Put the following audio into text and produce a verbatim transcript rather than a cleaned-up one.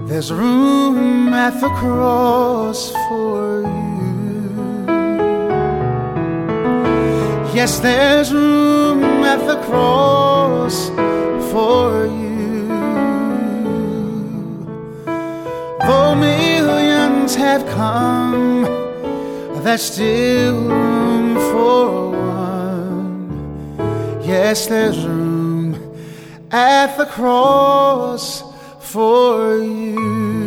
There's room at the cross for you. Yes, there's room at the cross for you. Though millions have come, there's still room for one. Yes, there's room at the cross for you.